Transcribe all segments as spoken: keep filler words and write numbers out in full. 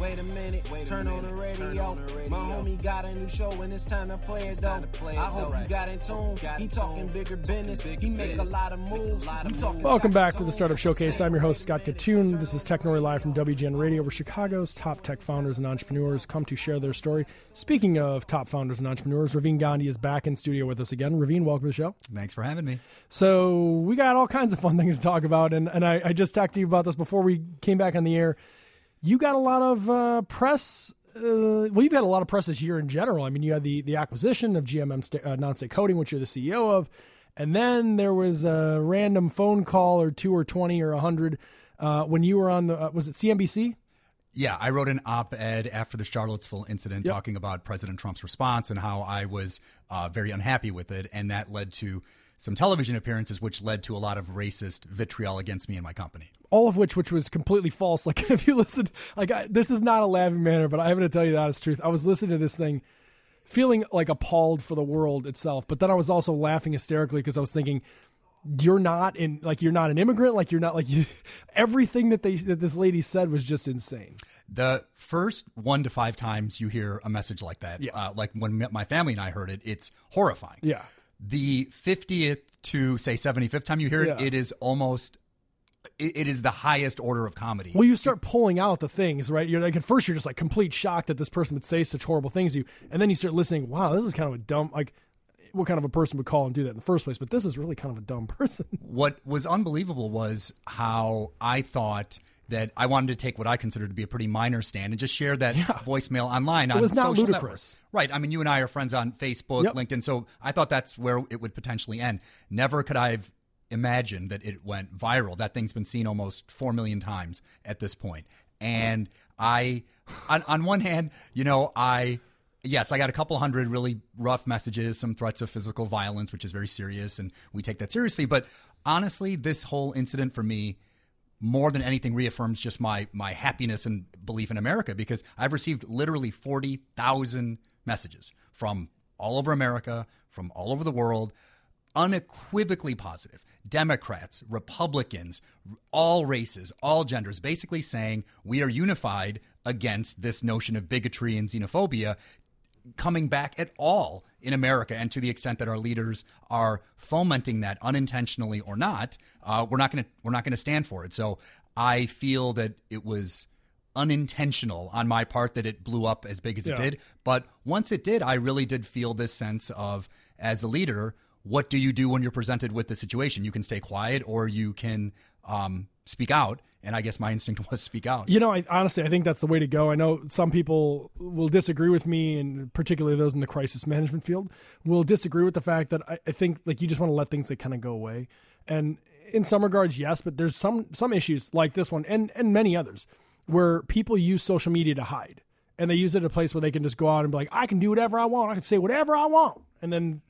Wait a minute, Wait a turn, minute. On the radio. on the radio. My homie got a new show and it's time to play it though. Play it I hope right. you got in tune. Got he talking bigger business. Big he make business. a lot of moves. Lot of moves. Welcome back to the Startup Showcase. I'm your host, Scott Gattoon. This is Technori Live from W G N Radio, where Chicago's top tech founders and entrepreneurs come to share their story. Speaking of top founders and entrepreneurs, Raveen Gandhi is back in studio with us again. Raveen, welcome to the show. Thanks for having me. So we got all kinds of fun things to talk about, and, and I, I just talked to you about this before we came back on the air. You got a lot of uh, press. Uh, well, you've had a lot of press this year in general. I mean, you had the, the acquisition of G M M sta- uh, Non-State Coding, which you're the C E O of. And then there was a random phone call or two or twenty or one hundred uh, when you were on the, uh, was it C N B C? Yeah, I wrote an op-ed after the Charlottesville incident yep. talking about President Trump's response and how I was uh, very unhappy with it. And that led to some television appearances, which led to a lot of racist vitriol against me and my company. All of which, which was completely false. Like, if you listened, like, I, this is not a laughing manner, but I have to tell you the honest truth. I was listening to this thing, feeling like appalled for the world itself, but then I was also laughing hysterically because I was thinking, you're not in, like, you're not an immigrant, like, you're not, like, you, everything that they that this lady said was just insane. The first one to five times you hear a message like that, yeah. uh, like when my family and I heard it, it's horrifying. Yeah. The fiftieth to, say, seventy-fifth time you hear it, yeah. it is almost, it, it is the highest order of comedy. Well, you start pulling out the things, right? You're like, at first you're just like complete shock that this person would say such horrible things to you. And then you start listening, wow, this is kind of a dumb, like, what kind of a person would call and do that in the first place? But this is really kind of a dumb person. What was unbelievable was how I thought that I wanted to take what I considered to be a pretty minor stand and just share that yeah. voicemail online on social networks. It was not social ludicrous. Networks. Right. I mean, you and I are friends on Facebook, yep. LinkedIn, so I thought that's where it would potentially end. Never could I have imagined that it went viral. That thing's been seen almost four million times at this point. And I, on, on one hand, you know, I... Yes, I got a couple hundred really rough messages, some threats of physical violence, which is very serious, and we take that seriously. But honestly, this whole incident for me, more than anything, reaffirms just my my happiness and belief in America, because I've received literally forty thousand messages from all over America, from all over the world, unequivocally positive. Democrats, Republicans, all races, all genders, basically saying we are unified against this notion of bigotry and xenophobia coming back at all in America. And to the extent that our leaders are fomenting that unintentionally or not, uh, we're not going to we're not going to stand for it. So I feel that it was unintentional on my part that it blew up as big as yeah. it did. But once it did, I really did feel this sense of, as a leader, what do you do when you're presented with the situation? You can stay quiet or you can um, speak out. And I guess my instinct was speak out. You know, I, honestly, I think that's the way to go. I know some people will disagree with me, and particularly those in the crisis management field will disagree with the fact that I, I think like you just want to let things like kind of go away. And in some regards, yes, but there's some some issues like this one and, and many others where people use social media to hide. And they use it at a place where they can just go out and be like, I can do whatever I want. I can say whatever I want. And then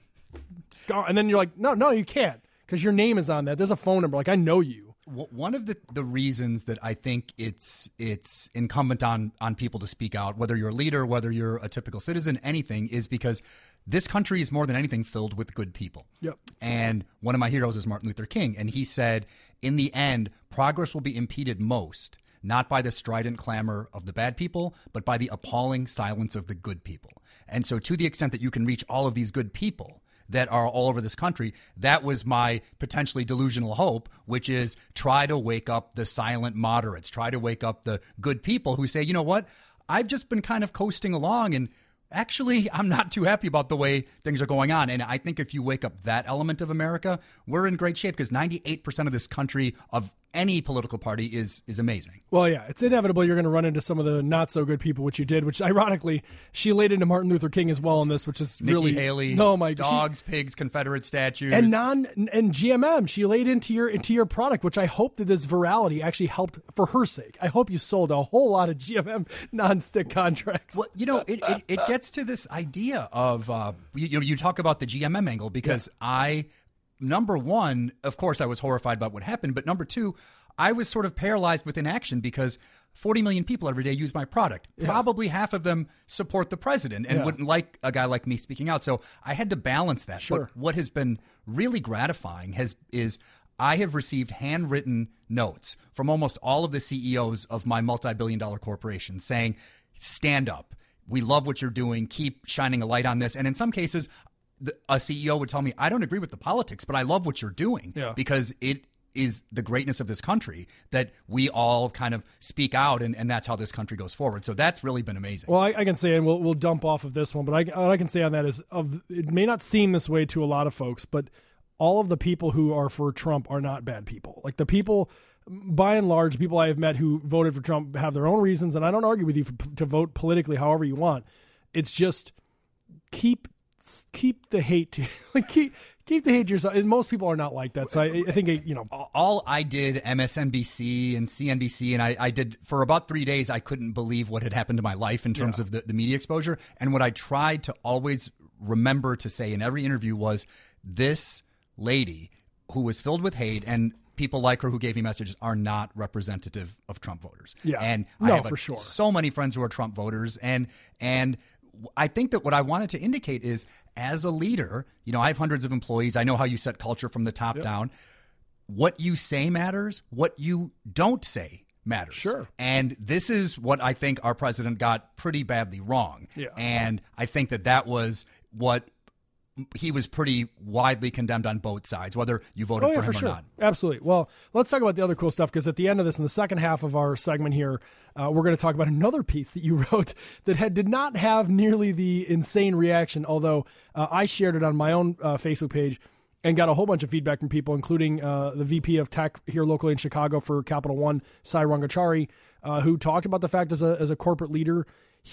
go, and then you're like, no, no, you can't, because your name is on that. There's a phone number. Like, I know you. One of the, the reasons that I think it's it's incumbent on, on people to speak out, whether you're a leader, whether you're a typical citizen, anything, is because this country is more than anything filled with good people. Yep. And one of my heroes is Martin Luther King. And he said, in the end, progress will be impeded most, not by the strident clamor of the bad people, but by the appalling silence of the good people. And so to the extent that you can reach all of these good people that are all over this country, that was my potentially delusional hope, which is try to wake up the silent moderates, try to wake up the good people who say, you know what, I've just been kind of coasting along and actually I'm not too happy about the way things are going on. And I think if you wake up that element of America, we're in great shape, because ninety-eight percent of this country, of any political party, is is amazing. Well, yeah, it's inevitable you're going to run into some of the not so good people, which you did, which ironically, she laid into Martin Luther King as well in this, which is Nikki really... Haley, no, my, dogs, she, pigs, Confederate statues. And non and G M M, she laid into your into your product, which I hope that this virality actually helped for her sake. I hope you sold a whole lot of G M M non-stick contracts. Well, you know, it, it, it gets to this idea of, uh, you, you know, you talk about the G M M angle, because yeah. I, number one, of course, I was horrified about what happened, but number two, I was sort of paralyzed with inaction, because forty million people every day use my product. Yeah. Probably half of them support the president and yeah. wouldn't like a guy like me speaking out. So I had to balance that. Sure. But what has been really gratifying has is I have received handwritten notes from almost all of the C E Os of my multi-billion dollar corporations saying, stand up. We love what you're doing. Keep shining a light on this. And in some cases, the, a C E O would tell me, I don't agree with the politics, but I love what you're doing yeah. because it is the greatness of this country that we all kind of speak out, and, and that's how this country goes forward. So that's really been amazing. Well, I, I can say, and we'll we'll dump off of this one, but I, what I can say on that is, of it may not seem this way to a lot of folks, but all of the people who are for Trump are not bad people. Like the people, by and large, people I have met who voted for Trump have their own reasons, and I don't argue with you for, to vote politically however you want. It's just keep keep the hate to like keep. Keep the hate to yourself. Most people are not like that. So I, I think, you know. All I did, M S N B C and C N B C, and I, I did for about three days, I couldn't believe what had happened to my life in terms yeah. of the, the media exposure. And what I tried to always remember to say in every interview was, this lady who was filled with hate and people like her who gave me messages are not representative of Trump voters. Yeah. And no, I have for a, sure. so many friends who are Trump voters. And, and, I think that what I wanted to indicate is, as a leader, you know, I have hundreds of employees. I know how you set culture from the top yep. down. What you say matters. What you don't say matters. Sure. And this is what I think our president got pretty badly wrong. Yeah. And I think that that was what he was pretty widely condemned on both sides, whether you voted oh, yeah, for him for or sure. not. Absolutely. Well, let's talk about the other cool stuff, because at the end of this, in the second half of our segment here, uh, we're going to talk about another piece that you wrote that had did not have nearly the insane reaction, although uh, I shared it on my own uh, Facebook page and got a whole bunch of feedback from people, including uh, the V P of tech here locally in Chicago for Capital One, Sai Rangachari, uh, who talked about the fact as a as a corporate leader,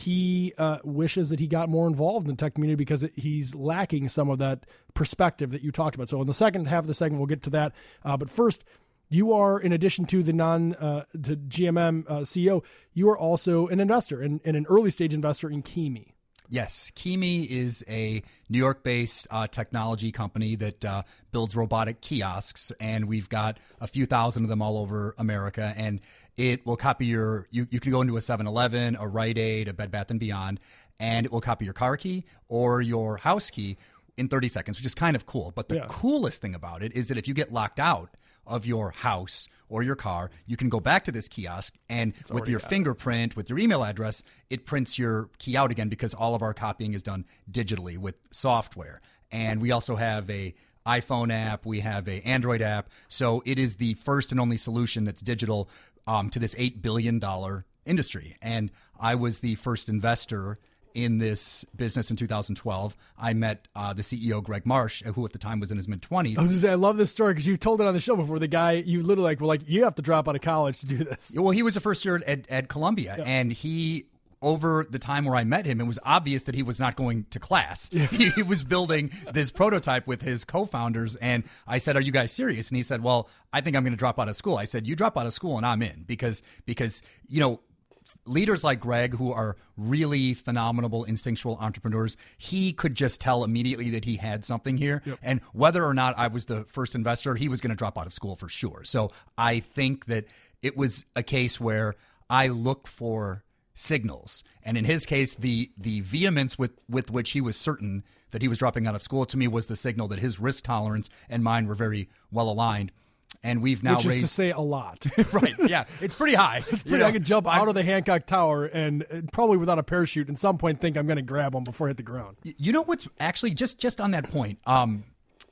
he uh, wishes that he got more involved in the tech community because it, he's lacking some of that perspective that you talked about. So in the second half of the segment, we'll get to that. Uh, but first, you are, in addition to the non uh, the G M M uh, C E O, you are also an investor and, and an early stage investor in Kimi. Yes, Kimi is a New York-based uh, technology company that uh, builds robotic kiosks, and we've got a few thousand of them all over America. And it will copy your. You, you can go into a seven eleven, a Rite Aid, a Bed Bath and Beyond, and it will copy your car key or your house key in thirty seconds, which is kind of cool. But the yeah. coolest thing about it is that if you get locked out of your house or your car, you can go back to this kiosk and it's with your fingerprint, with your email address, it prints your key out again, because all of our copying is done digitally with software. And we also have a iPhone app, we have a Android app. So it is the first and only solution that's digital um, to this eight billion dollars industry. And I was the first investor in this business in two thousand twelve. I met uh, the C E O, Greg Marsh, who at the time was in his mid-twenties. I was gonna say, I love this story because you've told it on the show before. The guy, you literally like were like, you have to drop out of college to do this. Well, he was a first year at, at Columbia, yeah. and he, over the time where I met him, it was obvious that he was not going to class. Yeah. He, he was building this prototype with his co-founders, and I said, are you guys serious? And he said, well, I think I'm going to drop out of school. I said, you drop out of school and I'm in, because, because you know, leaders like Greg, who are really phenomenal, instinctual entrepreneurs, he could just tell immediately that he had something here. Yep. And whether or not I was the first investor, he was going to drop out of school for sure. So I think that it was a case where I look for signals. And in his case, the the vehemence with, with which he was certain that he was dropping out of school, to me, was the signal that his risk tolerance and mine were very well aligned. And we've now Which raised... is to say a lot. Right, yeah. It's pretty high. It's pretty, you know, I could jump I'm, out of the Hancock Tower and, and probably without a parachute at some point think I'm going to grab one before I hit the ground. You know what's actually, just, just on that point, um,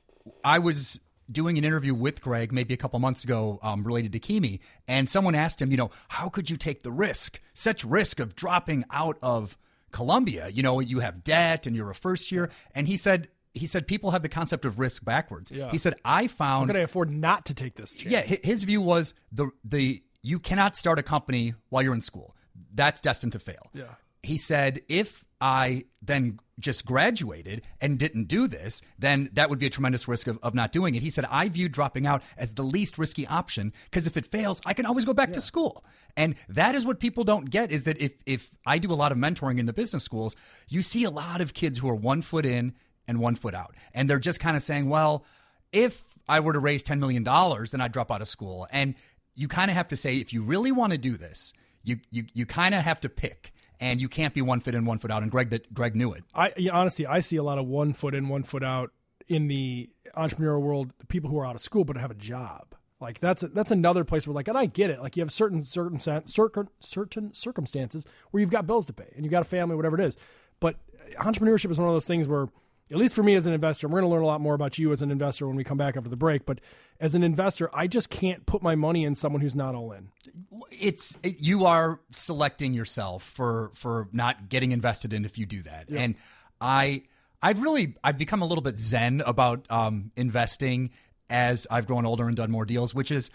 I was doing an interview with Greg maybe a couple months ago um, related to Kimi, and someone asked him, you know, how could you take the risk, such risk of dropping out of Columbia? You know, you have debt and you're a first year. And he said... He said people have the concept of risk backwards. Yeah. He said, I found... How could I afford not to take this chance? Yeah, his view was the the you cannot start a company while you're in school. That's destined to fail. Yeah. He said, if I then just graduated and didn't do this, then that would be a tremendous risk of, of not doing it. He said, I viewed dropping out as the least risky option, because if it fails, I can always go back yeah. to school. And that is what people don't get, is that if if I do a lot of mentoring in the business schools, you see a lot of kids who are one foot in and one foot out. And they're just kind of saying, well, if I were to raise ten million dollars, then I'd drop out of school. And you kind of have to say, if you really want to do this, you you, you kind of have to pick. And you can't be one foot in, one foot out. And Greg that Greg knew it. I you know, honestly, I see a lot of one foot in, one foot out in the entrepreneurial world, people who are out of school but have a job. Like that's that's another place where, like, and I get it. Like you have certain certain certain certain circumstances where you've got bills to pay and you've got a family, whatever it is. But entrepreneurship is one of those things where, at least for me as an investor, we're going to learn a lot more about you as an investor when we come back after the break. But as an investor, I just can't put my money in someone who's not all in. It's it, you are selecting yourself for for not getting invested in if you do that. Yeah. And I I've really I've become a little bit zen about um, investing as I've grown older and done more deals, which is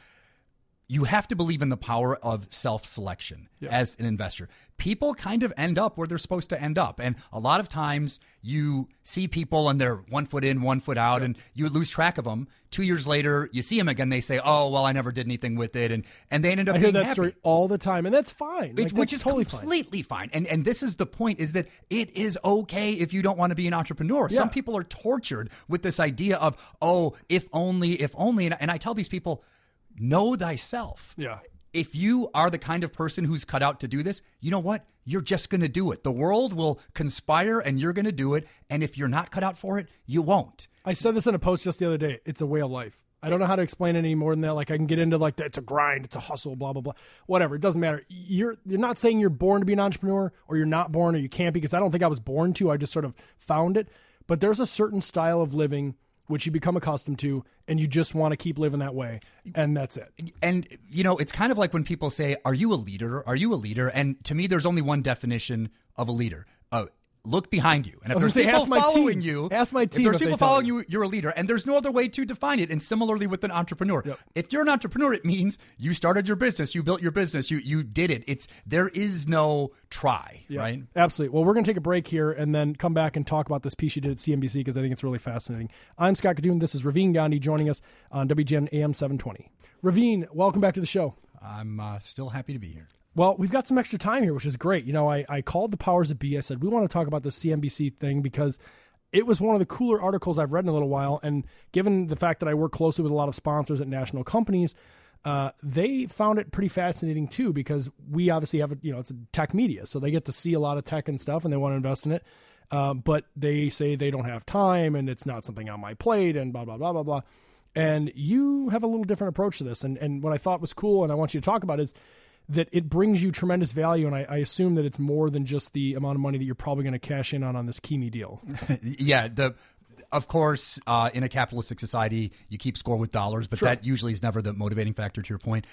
you have to believe in the power of self-selection yeah. as an investor. People kind of end up where they're supposed to end up. And a lot of times you see people and they're one foot in, one foot out, yeah. and you lose track of them. Two years later, you see them again. They say, oh, well, I never did anything with it. And, and they ended up I being hear that happy. story all the time. And that's fine. Like, It, which that's is totally completely fine. fine. And and this is the point, is that it is okay if you don't want to be an entrepreneur. Yeah. Some people are tortured with this idea of, oh, if only, if only. And, and I tell these people, know thyself. Yeah. If you are the kind of person who's cut out to do this, you know what? You're just going to do it. The world will conspire and you're going to do it. And if you're not cut out for it, you won't. I said this in a post just the other day. It's a way of life. I don't know how to explain it any more than that. Like I can get into like, it's a grind, it's a hustle, blah, blah, blah, whatever. It doesn't matter. You're, you're not saying you're born to be an entrepreneur or you're not born or you can't, because I don't think I was born to. I just sort of found it. But there's a certain style of living which you become accustomed to, and you just want to keep living that way, and that's it. And, you know, it's kind of like when people say, are you a leader? Are you a leader? And to me, there's only one definition of a leader. Uh, look behind you. And if there's say, people ask my following team. you, ask my team if there's if they people tell following you. you, you're a leader. And there's no other way to define it. And similarly with an entrepreneur, Yep. if you're an entrepreneur, it means you started your business, you built your business, you you did it. It's there is no try, Yeah, right? Absolutely. Well, we're going to take a break here and then come back and talk about this piece you did at C N B C because I think it's really fascinating. I'm Scott Kadoun. This is Raveen Gandhi joining us on W G N A M seven twenty. Raveen, welcome back to the show. I'm uh, still happy to be here. Well, we've got some extra time here, which is great. You know, I, I called the powers that be. I said, we want to talk about the C N B C thing because it was one of the cooler articles I've read in a little while. And given the fact that I work closely with a lot of sponsors at national companies, uh, they found it pretty fascinating too, because we obviously have, a, you know, it's a tech media. So they get to see a lot of tech and stuff and they want to invest in it. Uh, but they say they don't have time and it's not something on my plate and blah, blah, blah, blah, blah. And you have a little different approach to this. And, and what I thought was cool and I want you to talk about is that it brings you tremendous value, and I, I assume that it's more than just the amount of money that you're probably going to cash in on on this Kimi deal. yeah, the of course, uh, in a capitalistic society, you keep score with dollars, but Sure. that usually is never the motivating factor, to your point.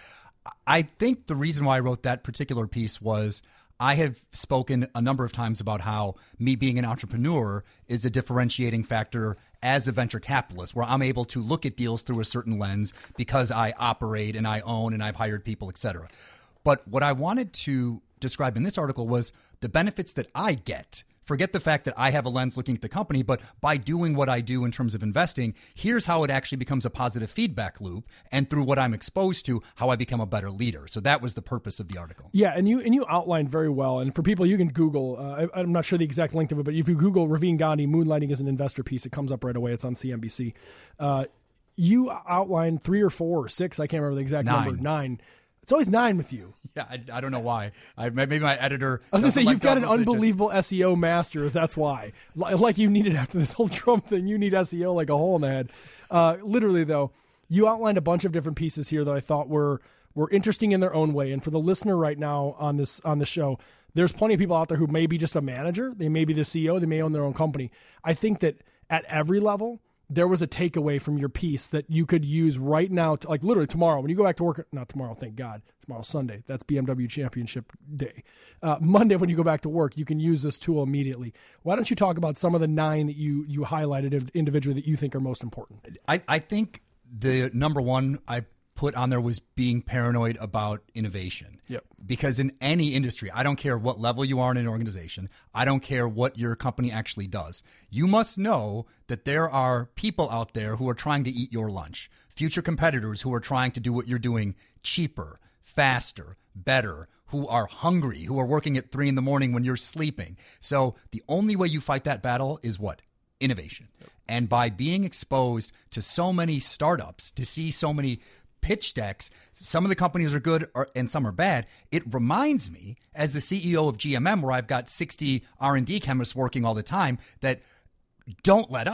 I think the reason why I wrote that particular piece was I have spoken a number of times about how me being an entrepreneur is a differentiating factor as a venture capitalist, where I'm able to look at deals through a certain lens because I operate and I own and I've hired people, et cetera. But what I wanted to describe in this article was the benefits that I get. Forget the fact that I have a lens looking at the company, but by doing what I do in terms of investing, here's how it actually becomes a positive feedback loop. And through what I'm exposed to, how I become a better leader. So that was the purpose of the article. Yeah, and you and you outlined very well. And for people, you can Google, uh, I, I'm not sure the exact length of it, but if you Google Raveen Gandhi, Moonlighting as an Investor piece, it comes up right away. It's on C N B C. Uh, you outlined three or four or six, I can't remember the exact Nine. number, nine. It's always nine with you. Yeah, I, I don't know why. I, maybe my editor. I was going to say, like you've got an double digits. unbelievable S E O masters. That's why. Like you needed after this whole Trump thing, you need S E O like a hole in the head. Uh, literally, though, you outlined a bunch of different pieces here that I thought were were interesting in their own way. And for the listener right now on this on the show, there's plenty of people out there who may be just a manager. They may be the C E O. They may own their own company. I think that at every level, there was a takeaway from your piece that you could use right now, to, like literally tomorrow when you go back to work. Not tomorrow, thank God. Tomorrow's Sunday. That's B M W Championship Day. Uh, Monday, when you go back to work, you can use this tool immediately. Why don't you talk about some of the nine that you you highlighted individually that you think are most important? I, I think the number one I put on there was being paranoid about innovation. Yep. Because in any industry, I don't care what level you are in an organization, I don't care what your company actually does, you must know that there are people out there who are trying to eat your lunch, future competitors who are trying to do what you're doing cheaper, faster, better, who are hungry, who are working at three in the morning when you're sleeping. So the only way you fight that battle is what? Innovation. Yep. And by being exposed to so many startups, to see so many pitch decks, some of the companies are good or, and some are bad. It reminds me, as the C E O of G M M, where I've got sixty R and D chemists working all the time, that don't let up.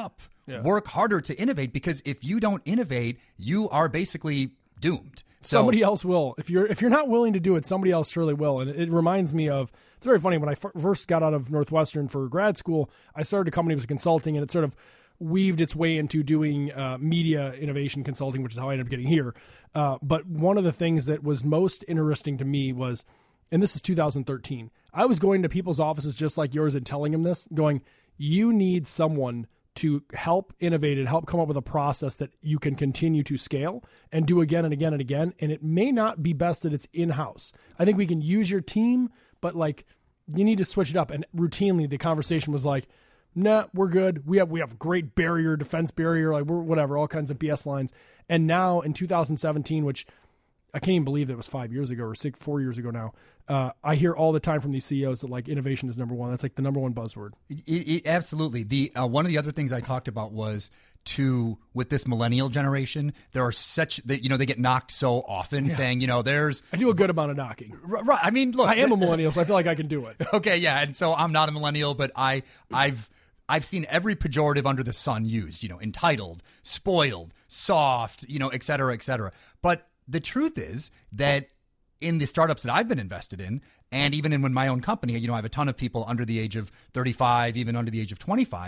Yeah. Work harder to innovate, because if you don't innovate, you are basically doomed. So, somebody else will. If you're if you're not willing to do it, somebody else surely will. And it reminds me of, it's very funny, when I f- first got out of Northwestern for grad school, I started a company that was consulting, and it sort of weaved its way into doing uh, media innovation consulting, which is how I ended up getting here. Uh, but one of the things that was most interesting to me was, and this is two thousand thirteen, I was going to people's offices just like yours and telling them this, going, you need someone to help innovate and help come up with a process that you can continue to scale and do again and again and again. And it may not be best that it's in-house. I think we can use your team, but like, you need to switch it up. And routinely the conversation was like, nah, we're good. We have, we have great barrier, defense barrier, like we're whatever, all kinds of B S lines. And now in two thousand seventeen, which I can't even believe it was five years ago or six, four years ago now. Uh, I hear all the time from these C E Os that like innovation is number one. That's like the number one buzzword. It, it, absolutely. The uh, one of the other things I talked about was to with this millennial generation, there are such that you know they get knocked so often, yeah. saying you know there's. I do a good amount of knocking. Right. I mean, look, I am a millennial, so I feel like I can do it. Okay, yeah, and so I'm not a millennial, but I I've. I've seen every pejorative under the sun used, you know, entitled, spoiled, soft, you know, et cetera, et cetera. But the truth is that in the startups that I've been invested in, and even in when my own company, you know, I have a ton of people under the age of thirty-five, even under the age of twenty-five,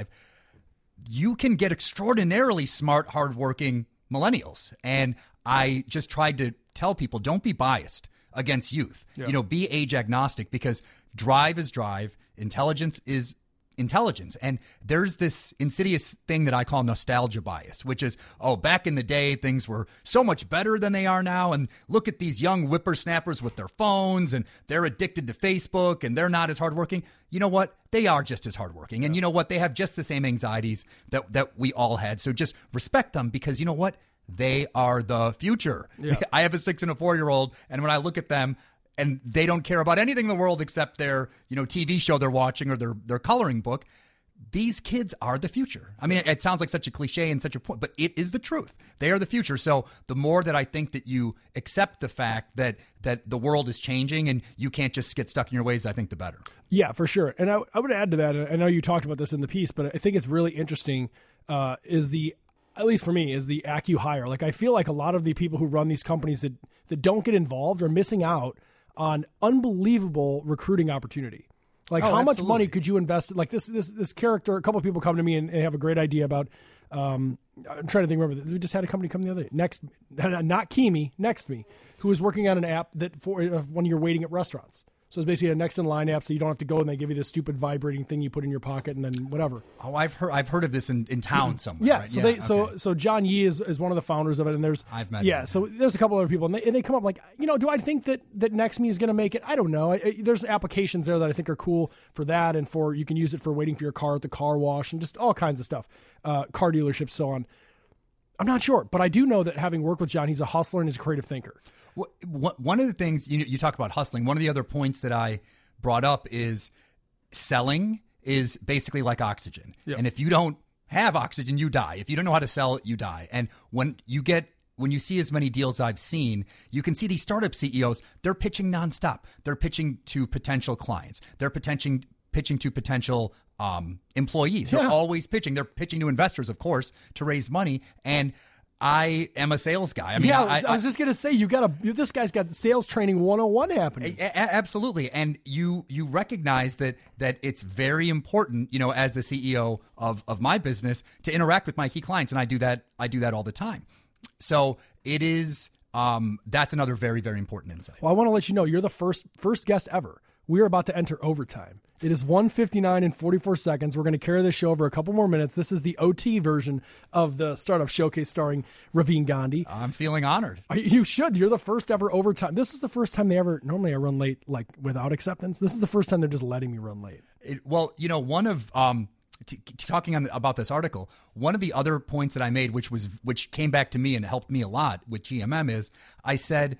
you can get extraordinarily smart, hardworking millennials. And I just tried to tell people, don't be biased against youth. Yeah. You know, be age agnostic, because drive is drive, intelligence is intelligence. And there's this insidious thing that I call nostalgia bias, which is, oh, back in the day, things were so much better than they are now. And look at these young whippersnappers with their phones, and they're addicted to Facebook, and they're not as hardworking. You know what? They are just as hardworking. And you know what? They have just the same anxieties that, that we all had. So just respect them, because you know what? They are the future. Yeah. I have a six and a four-year-old, and when I look at them, and they don't care about anything in the world except their, you know, T V show they're watching or their their coloring book. These kids are the future. I mean, it, it sounds like such a cliche and such a point, but it is the truth. They are the future. So the more that I think that you accept the fact that that the world is changing and you can't just get stuck in your ways, I think the better. Yeah, for sure. And I, I would add to that, I know you talked about this in the piece, but I think it's really interesting uh, is the, at least for me, is the acqui-hire. Like, I feel like a lot of the people who run these companies that, that don't get involved are missing out on unbelievable recruiting opportunity. Like, oh, how absolutely. much money could you invest? Like this, this, this character, a couple of people come to me and, and have a great idea about, um, I'm trying to think, remember, we just had a company come the other day, Next, not Kimi, Next Me, who was working on an app that for uh, when you're waiting at restaurants. So it's basically a next in line app, so you don't have to go and they give you this stupid vibrating thing you put in your pocket and then whatever. Oh, I've heard I've heard of this in, in town somewhere. Yeah, right? so yeah, they okay. so so John Yee is, is one of the founders of it, and there's I've met yeah, him. so there's a couple other people, and they, and they come up like, you know, do I think that that NextMe is going to make it? I don't know. I, I, there's applications there that I think are cool for that, and for you can use it for waiting for your car at the car wash and just all kinds of stuff, uh, car dealerships, so on. I'm not sure, but I do know that having worked with John, he's a hustler and he's a creative thinker. One of the things you you talk about hustling. One of the other points that I brought up is selling is basically like oxygen. Yep. And if you don't have oxygen, you die. If you don't know how to sell it, you die. And when you get when you see as many deals I've seen, you can see these startup C E Os, they're pitching nonstop. They're pitching to potential clients. They're pitching pitching to potential um, employees. They're Yeah. always pitching. They're pitching to investors, of course, to raise money. And I am a sales guy. I mean, yeah, I I, was, I was just gonna say you got a this guy's got sales training one oh one happening. A- a- absolutely, and you you recognize that that it's very important, you know, as the C E O of of my business, to interact with my key clients, and I do that. I do that all the time. So it is. Um, that's another very very important insight. Well, I want to let you know you're the first first guest ever. We are about to enter overtime. It is one fifty-nine and forty-four seconds. We're going to carry this show over a couple more minutes. This is the O T version of the Startup Showcase starring Raveen Gandhi. I'm feeling honored. You should. You're the first ever overtime. This is the first time they ever, normally I run late like without acceptance. This is the first time they're just letting me run late. It, well, you know, one of um, t- t- talking on, about this article, one of the other points that I made, which was which came back to me and helped me a lot with G M M, is I said,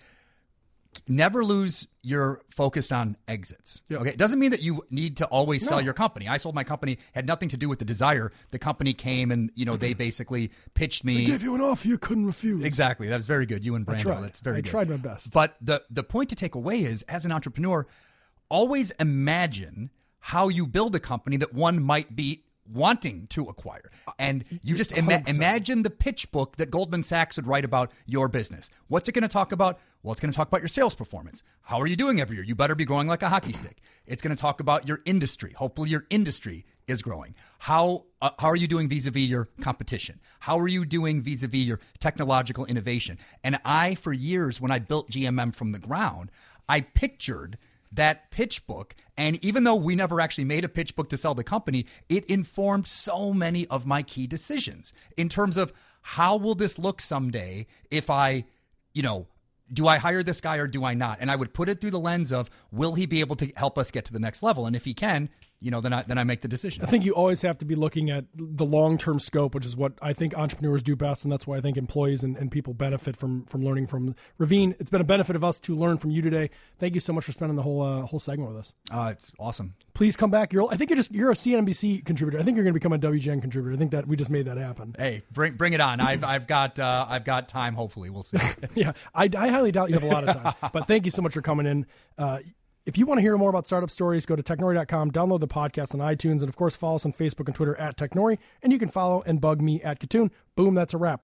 never lose your focus on exits. Yeah. Okay, it doesn't mean that you need to always No. sell your company. I sold my company, had nothing to do with the desire. The company came and you know they basically pitched me. I gave you an offer you couldn't refuse. Exactly, that was very good. You and Brando, tried. that's very I good. tried my best. But the the point to take away is, as an entrepreneur, always imagine how you build a company that one might be wanting to acquire. And you just ima- imagine the pitch book that Goldman Sachs would write about your business. What's it going to talk about? Well, it's going to talk about your sales performance. How are you doing every year? You better be growing like a hockey stick. It's going to talk about your industry. Hopefully your industry is growing. How uh, how are you doing vis-a-vis your competition? How are you doing vis-a-vis your technological innovation? And I, for years, when I built G M M from the ground, I pictured that pitch book. And even though we never actually made a pitch book to sell the company, it informed so many of my key decisions in terms of how will this look someday if I, you know, do I hire this guy or do I not? And I would put it through the lens of, will he be able to help us get to the next level? And if he can, you know, then I, then I make the decision. I think you always have to be looking at the long-term scope, which is what I think entrepreneurs do best, and that's why I think employees and, and people benefit from from learning from Raveen. It's been a benefit of us to learn from you today. Thank you so much for spending the whole uh, whole segment with us. Uh, it's awesome. Please come back. You're, I think you're just you're a C N B C contributor. I think you're going to become a W G N contributor. I think that we just made that happen. Hey, bring bring it on. I've I've got uh, I've got time. Hopefully, we'll see. yeah, I, I highly doubt you have a lot of time. But thank you so much for coming in. Uh, If you want to hear more about startup stories, go to technori dot com, download the podcast on iTunes, and of course, follow us on Facebook and Twitter at Technori, and you can follow and bug me at Katoon. Boom, that's a wrap.